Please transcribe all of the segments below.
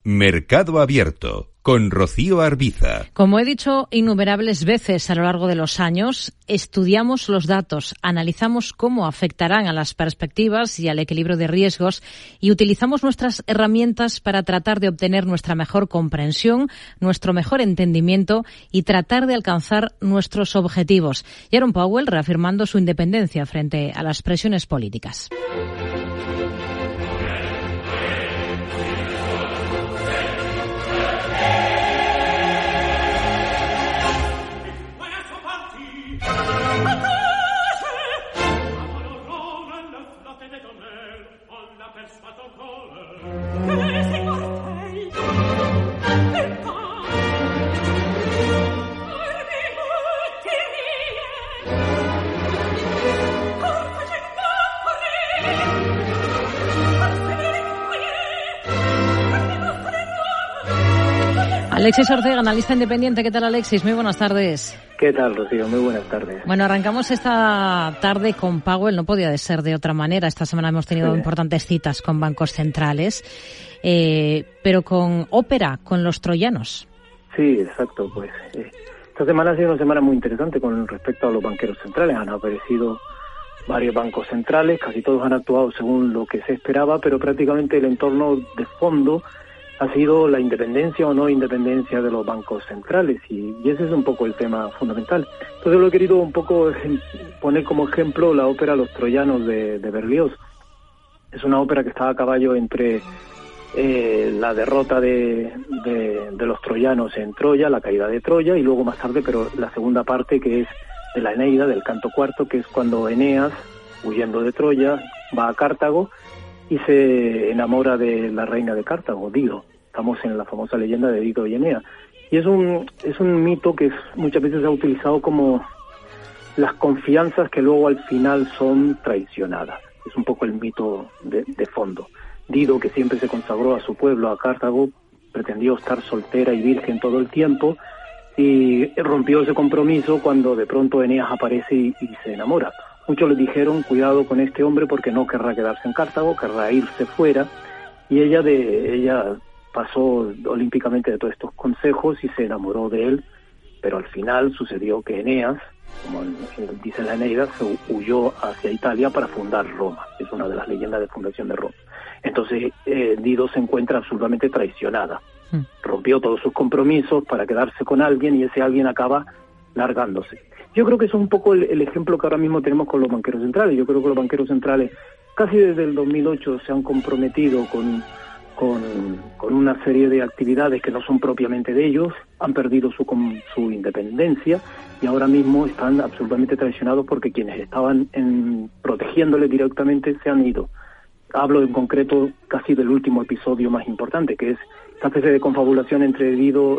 Mercado Abierto, con Rocío Arbiza. Como he dicho innumerables veces a lo largo de los años, estudiamos los datos, analizamos cómo afectarán a las perspectivas y al equilibrio de riesgos y utilizamos nuestras herramientas para tratar de obtener nuestra mejor comprensión, nuestro mejor entendimiento y tratar de alcanzar nuestros objetivos. Jerome Powell reafirmando su independencia frente a las presiones políticas. Alexis Ortega, analista independiente. ¿Qué tal, Alexis? Muy buenas tardes. ¿Qué tal, Rocío? Muy buenas tardes. Bueno, arrancamos esta tarde con Powell. No podía ser de otra manera. Esta semana hemos tenido importantes citas con bancos centrales, pero con ópera, con los troyanos. Sí, exacto. Pues esta semana ha sido una semana muy interesante con respecto a los banqueros centrales. Han aparecido varios bancos centrales, casi todos han actuado según lo que se esperaba, pero prácticamente el entorno de fondo ha sido la independencia o no independencia de los bancos centrales, y ese es un poco el tema fundamental. Entonces lo he querido un poco poner como ejemplo la ópera Los Troyanos de Berlioz. Es una ópera que está a caballo entre la derrota de los troyanos en Troya, la caída de Troya, y luego más tarde, pero la segunda parte, que es de la Eneida, del canto cuarto, que es cuando Eneas, huyendo de Troya, va a Cartago y se enamora de la reina de Cartago, Dido. Estamos en la famosa leyenda de Dido y Eneas. Y es un mito que muchas veces se ha utilizado como las confianzas que luego al final son traicionadas. Es un poco el mito de fondo. Dido, que siempre se consagró a su pueblo, a Cartago, pretendió estar soltera y virgen todo el tiempo, y rompió ese compromiso cuando de pronto Eneas aparece y se enamora. Muchos le dijeron, cuidado con este hombre porque no querrá quedarse en Cartago, querrá irse fuera, y ella pasó olímpicamente de todos estos consejos y se enamoró de él, pero al final sucedió que Eneas, como dice la Eneida, se huyó hacia Italia para fundar Roma. Es una de las leyendas de fundación de Roma. Entonces Dido se encuentra absolutamente traicionada. Rompió todos sus compromisos para quedarse con alguien y ese alguien acaba largándose. Yo creo que eso es un poco el ejemplo que ahora mismo tenemos con los banqueros centrales. Yo creo que los banqueros centrales casi desde el 2008 se han comprometido con una serie de actividades que no son propiamente de ellos, han perdido su independencia y ahora mismo están absolutamente traicionados porque quienes estaban protegiéndoles directamente se han ido. Hablo en concreto casi del último episodio más importante, que es esta especie de confabulación entre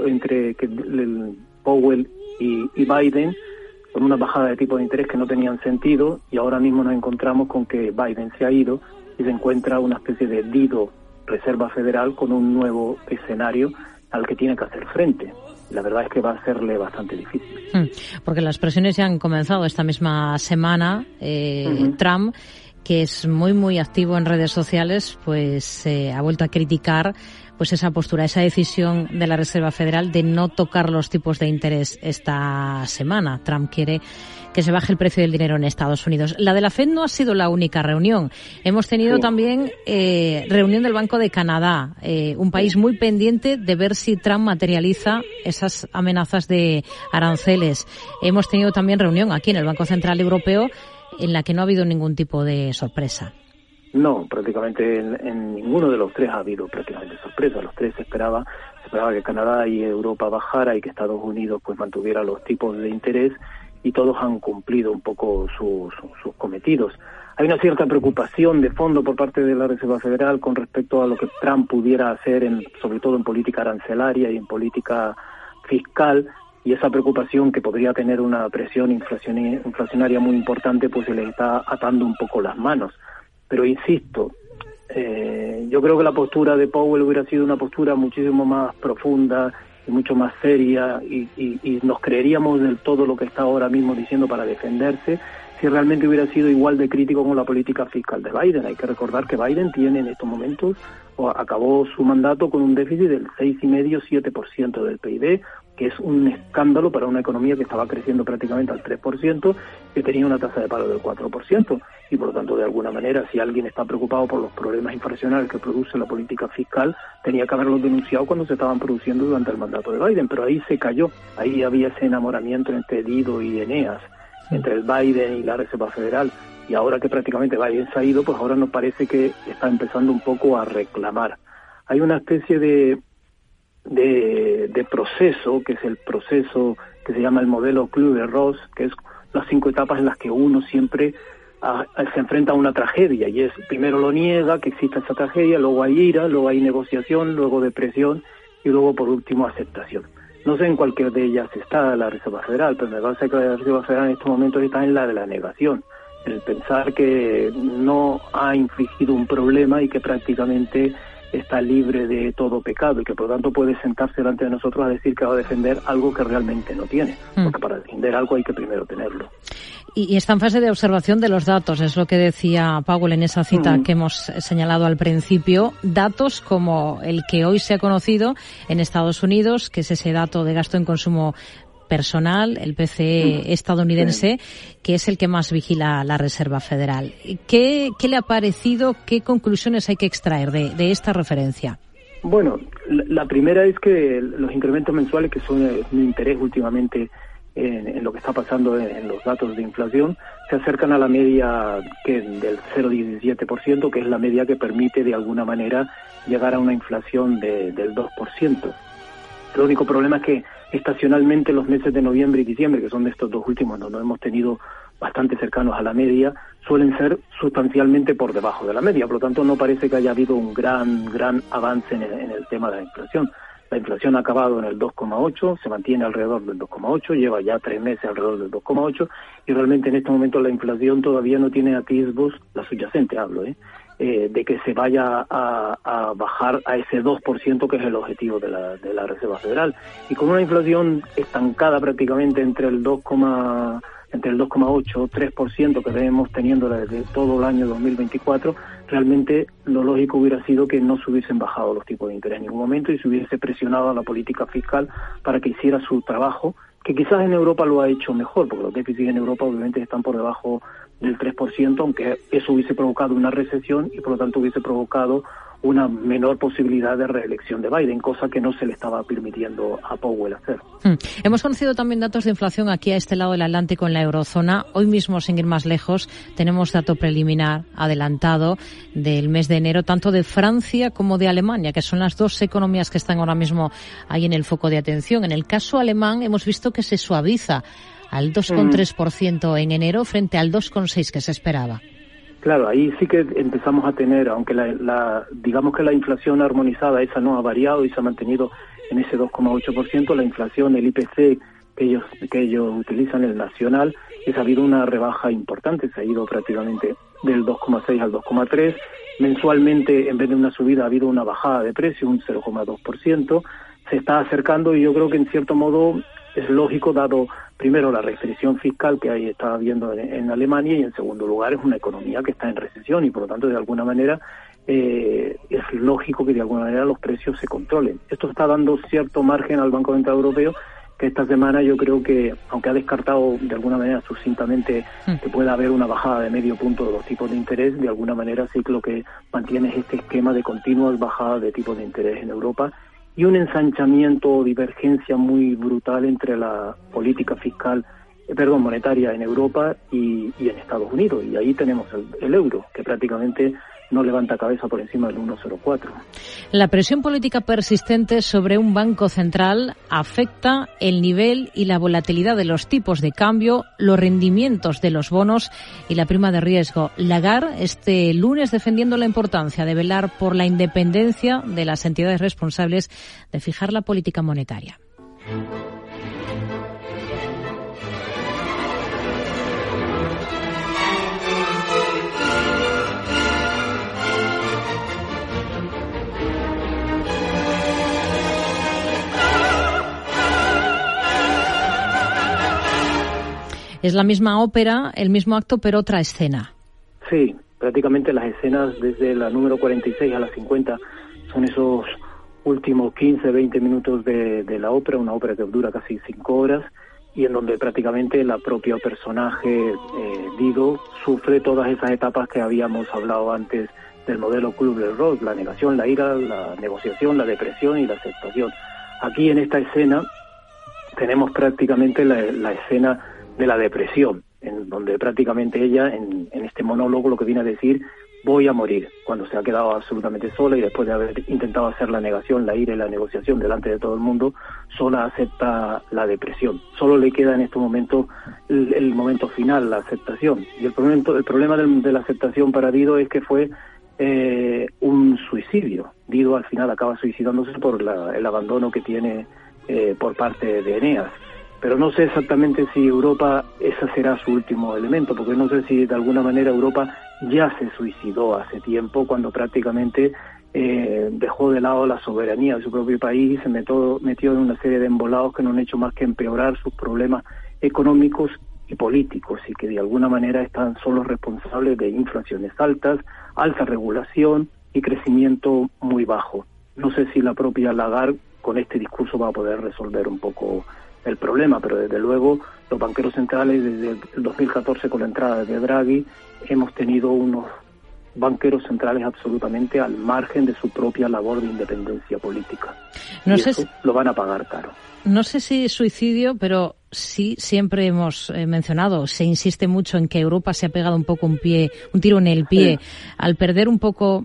Powell y Biden, con una bajada de tipos de interés que no tenían sentido, y ahora mismo nos encontramos con que Biden se ha ido y se encuentra una especie de Dido Reserva Federal con un nuevo escenario al que tiene que hacer frente. La verdad es que va a serle bastante difícil. Porque las presiones ya han comenzado esta misma semana. Trump, que es muy, muy activo en redes sociales, pues ha vuelto a criticar pues esa postura, esa decisión de la Reserva Federal de no tocar los tipos de interés esta semana. Trump quiere que se baje el precio del dinero en Estados Unidos. La de la Fed no ha sido la única reunión. Hemos tenido también reunión del Banco de Canadá, un país muy pendiente de ver si Trump materializa esas amenazas de aranceles. Hemos tenido también reunión aquí en el Banco Central Europeo en la que no ha habido ningún tipo de sorpresa. No, prácticamente en ninguno de los tres ha habido prácticamente sorpresa. Los tres se esperaba que Canadá y Europa bajara y que Estados Unidos pues mantuviera los tipos de interés, y todos han cumplido un poco sus cometidos. Hay una cierta preocupación de fondo por parte de la Reserva Federal con respecto a lo que Trump pudiera hacer, sobre todo en política arancelaria y en política fiscal, y esa preocupación que podría tener una presión inflacionaria muy importante, pues se le está atando un poco las manos. Pero insisto, yo creo que la postura de Powell hubiera sido una postura muchísimo más profunda y mucho más seria, y nos creeríamos del todo lo que está ahora mismo diciendo para defenderse si realmente hubiera sido igual de crítico con la política fiscal de Biden. Hay que recordar que Biden tiene en estos momentos acabó su mandato con un déficit del 6,5-7% del PIB, que es un escándalo para una economía que estaba creciendo prácticamente al 3%, que tenía una tasa de paro del 4%, y por lo tanto, de alguna manera, si alguien está preocupado por los problemas inflacionarios que produce la política fiscal, tenía que haberlos denunciado cuando se estaban produciendo durante el mandato de Biden, pero ahí se cayó, ahí había ese enamoramiento entre Dido y Eneas, entre el Biden y la Reserva Federal, y ahora que prácticamente Biden se ha ido, pues ahora nos parece que está empezando un poco a reclamar. Hay una especie de proceso, que es el proceso que se llama el modelo Kübler-Ross, que es las 5 etapas en las que uno siempre se enfrenta a una tragedia, y es, primero lo niega, que exista esa tragedia, luego hay ira, luego hay negociación, luego depresión, y luego por último aceptación. No sé en cualquier de ellas está la Reserva Federal, pero me parece que la Reserva Federal en estos momentos está en la de la negación, el pensar que no ha infligido un problema y que prácticamente está libre de todo pecado y que por lo tanto puede sentarse delante de nosotros a decir que va a defender algo que realmente no tiene, porque para defender algo hay que primero tenerlo. Y está en fase de observación de los datos, es lo que decía Powell en esa cita que hemos señalado al principio, datos como el que hoy se ha conocido en Estados Unidos, que es ese dato de gasto en consumo personal, el PCE estadounidense, que es el que más vigila la Reserva Federal. ¿Qué le ha parecido? ¿Qué conclusiones hay que extraer de esta referencia? Bueno, la primera es que los incrementos mensuales, que son de interés últimamente en lo que está pasando en los datos de inflación, se acercan a la media del 0,17%, que es la media que permite de alguna manera llegar a una inflación del 2%. El único problema es que estacionalmente los meses de noviembre y diciembre, que son de estos dos últimos, donde hemos tenido bastante cercanos a la media, suelen ser sustancialmente por debajo de la media. Por lo tanto, no parece que haya habido un gran avance en el tema de la inflación. La inflación ha acabado en el 2,8, se mantiene alrededor del 2,8, lleva ya 3 meses alrededor del 2,8, y realmente en este momento la inflación todavía no tiene atisbos, la subyacente hablo, de que se vaya a bajar a ese 2% que es el objetivo de la Reserva Federal. Y con una inflación estancada prácticamente entre el 2,8 3% que venimos teniendo desde todo el año 2024, realmente lo lógico hubiera sido que no se hubiesen bajado los tipos de interés en ningún momento y se hubiese presionado a la política fiscal para que hiciera su trabajo, que quizás en Europa lo ha hecho mejor, porque los déficits en Europa obviamente están por debajo del 3%, aunque eso hubiese provocado una recesión y por lo tanto hubiese provocado una menor posibilidad de reelección de Biden, cosa que no se le estaba permitiendo a Powell hacer. Hemos conocido también datos de inflación aquí a este lado del Atlántico en la eurozona. Hoy mismo, sin ir más lejos, tenemos dato preliminar adelantado del mes de enero, tanto de Francia como de Alemania, que son las dos economías que están ahora mismo ahí en el foco de atención. En el caso alemán hemos visto que se suaviza al 2,3% en enero frente al 2,6% que se esperaba. Claro, ahí sí que empezamos a tener, aunque digamos que la inflación armonizada esa no ha variado y se ha mantenido en ese 2,8%, la inflación, el IPC que ellos utilizan, el nacional, ha habido una rebaja importante, se ha ido prácticamente del 2,6 al 2,3, mensualmente en vez de una subida ha habido una bajada de precio, un 0,2%, se está acercando y yo creo que en cierto modo es lógico dado primero la restricción fiscal que está habiendo en Alemania y en segundo lugar es una economía que está en recesión y por lo tanto de alguna manera es lógico que de alguna manera los precios se controlen. Esto está dando cierto margen al Banco Central Europeo, que esta semana yo creo que, aunque ha descartado de alguna manera sucintamente que pueda haber una bajada de medio punto de los tipos de interés, de alguna manera sí que lo que mantiene es este esquema de continuas bajadas de tipos de interés en Europa y un ensanchamiento o divergencia muy brutal entre la política monetaria en Europa y en Estados Unidos. Y ahí tenemos el euro, que prácticamente no levanta cabeza por encima del 1,04. La presión política persistente sobre un banco central afecta el nivel y la volatilidad de los tipos de cambio, los rendimientos de los bonos y la prima de riesgo. Lagarde este lunes defendiendo la importancia de velar por la independencia de las entidades responsables de fijar la política monetaria. Es la misma ópera, el mismo acto, pero otra escena. Sí, prácticamente las escenas desde la número 46 a la 50 Son esos últimos 15, 20 minutos de la ópera, una ópera que dura casi 5 horas, y en donde prácticamente la propia personaje, Dido, sufre todas esas etapas que habíamos hablado antes del modelo Kübler-Ross: la negación, la ira, la negociación, la depresión y la aceptación. Aquí en esta escena tenemos prácticamente la escena de la depresión, en donde prácticamente ella, en este monólogo, lo que viene a decir: voy a morir, cuando se ha quedado absolutamente sola y después de haber intentado hacer la negación, la ira y la negociación delante de todo el mundo, sola acepta la depresión. Solo le queda en este momento el momento final, la aceptación. Y el problema de la aceptación para Dido es que fue un suicidio. Dido al final acaba suicidándose por el abandono que tiene por parte de Eneas. Pero no sé exactamente si Europa, ese será su último elemento, porque no sé si de alguna manera Europa ya se suicidó hace tiempo, cuando prácticamente dejó de lado la soberanía de su propio país y se metió en una serie de embolados que no han hecho más que empeorar sus problemas económicos y políticos, y que de alguna manera son los responsables de inflaciones altas, alta regulación y crecimiento muy bajo. No sé si la propia Lagarde con este discurso va a poder resolver un poco el problema, pero desde luego los banqueros centrales, desde el 2014 con la entrada de Draghi, hemos tenido unos banqueros centrales absolutamente al margen de su propia labor de independencia política. No y sé eso lo van a pagar caro. No sé si suicidio, pero sí siempre hemos mencionado, se insiste mucho en que Europa se ha pegado un poco un tiro en el pie, al perder un poco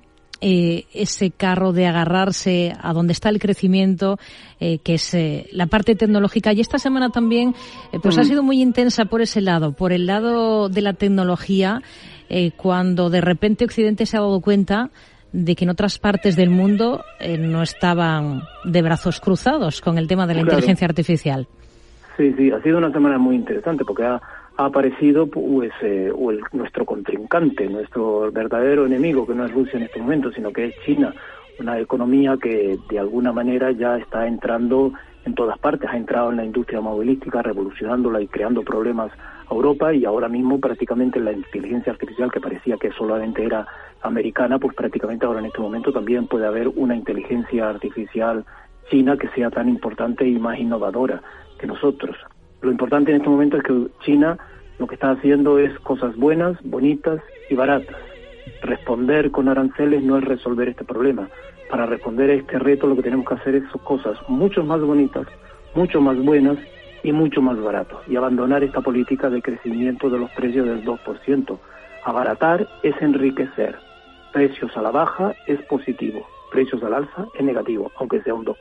ese carro de agarrarse a donde está el crecimiento, que es la parte tecnológica. Y esta semana también pues ha sido muy intensa por ese lado, por el lado de la tecnología, cuando de repente Occidente se ha dado cuenta de que en otras partes del mundo no estaban de brazos cruzados con el tema de la inteligencia artificial. Sí, ha sido una semana muy interesante porque ha aparecido pues nuestro contrincante, nuestro verdadero enemigo, que no es Rusia en este momento, sino que es China, una economía que de alguna manera ya está entrando en todas partes, ha entrado en la industria automovilística, revolucionándola y creando problemas a Europa, y ahora mismo prácticamente la inteligencia artificial, que parecía que solamente era americana, pues prácticamente ahora en este momento también puede haber una inteligencia artificial china que sea tan importante y más innovadora que nosotros. Lo importante en este momento es que China lo que está haciendo es cosas buenas, bonitas y baratas. Responder con aranceles no es resolver este problema. Para responder a este reto lo que tenemos que hacer es cosas mucho más bonitas, mucho más buenas y mucho más baratas. Y abandonar esta política de crecimiento de los precios del 2%. Abaratar es enriquecer. Precios a la baja es positivo. Precios al alza es negativo, aunque sea un 2%.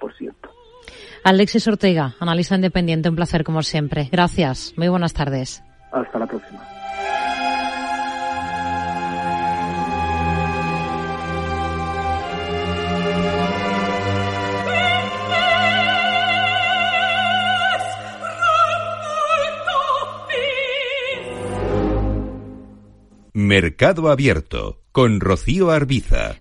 Alexis Ortega, analista independiente, un placer como siempre. Gracias, muy buenas tardes. Hasta la próxima. Mercado Abierto con Rocío Arbiza.